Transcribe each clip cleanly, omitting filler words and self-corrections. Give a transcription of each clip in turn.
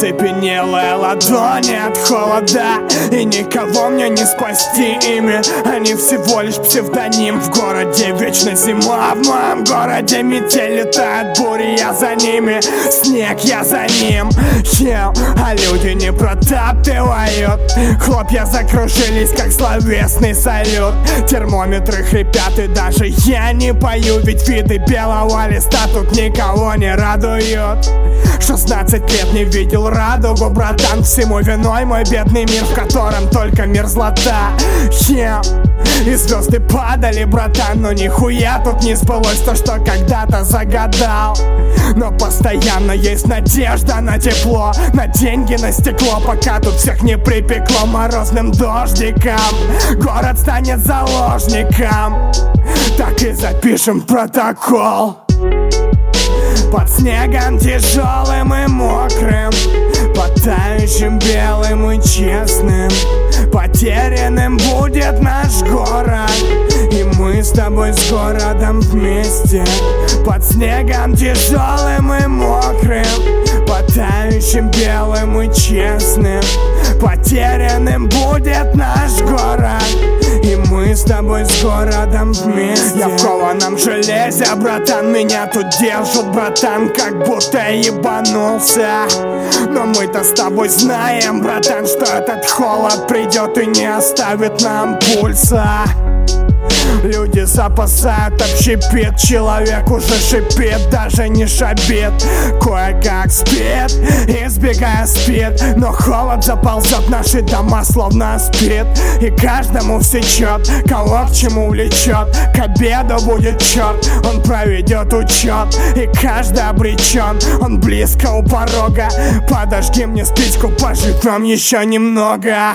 Оцепенелые ладони от холода, и никого мне не спасти ими. Они всего лишь псевдоним. В городе вечная зима, в моем городе метель, летает бури, я за ними, снег, я за ним. А люди не протаптывают. Хлопья закружились, как словесный салют. Термометры хрипят, и даже я не пою, ведь виды белого листа тут никого не радуют. 16 лет не видел радугу, братан, всему виной мой бедный мир, в котором только мерзлота. И звезды падали, братан, но нихуя тут не сбылось то, что когда-то загадал. Но постоянно есть надежда на тепло, на деньги, на стекло, пока тут всех не припекло морозным дождиком. Город станет заложником, так и запишем протокол. Под снегом тяжелым и мокрым, под тающим белым и честным, потерянным будет наш город, и мы с тобой с городом вместе. Под снегом тяжелым и мокрым, под тающим белым и честным, потерянным будет наш город, и мы с тобой с городом вместе. Я в кованом железе, братан, меня тут держат, братан, как будто ебанулся. Но мы-то с тобой знаем, братан, что этот холод придет и не оставит нам пульса. Люди запасают общепит, человек уже шипит, даже не шабит. Кое-как спит, избегая спит, но холод заползет в наши дома, словно спит. И каждому всечет, кого к чему влечет. К обеду будет черт, он проведет учет, и каждый обречен, он близко у порога. Подожди мне спичку, поживем еще немного.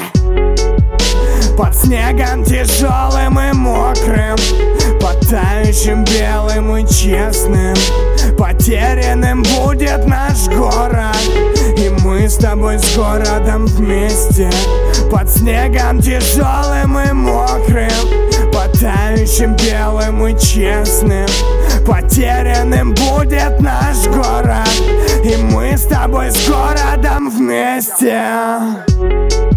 Под снегом тяжелым и мокрым, под тающим белым и честным, потерянным будет наш город, и мы с тобой с городом вместе. Под снегом тяжелым и мокрым, под тающим белым и честным, потерянным будет наш город, и мы с тобой с городом вместе.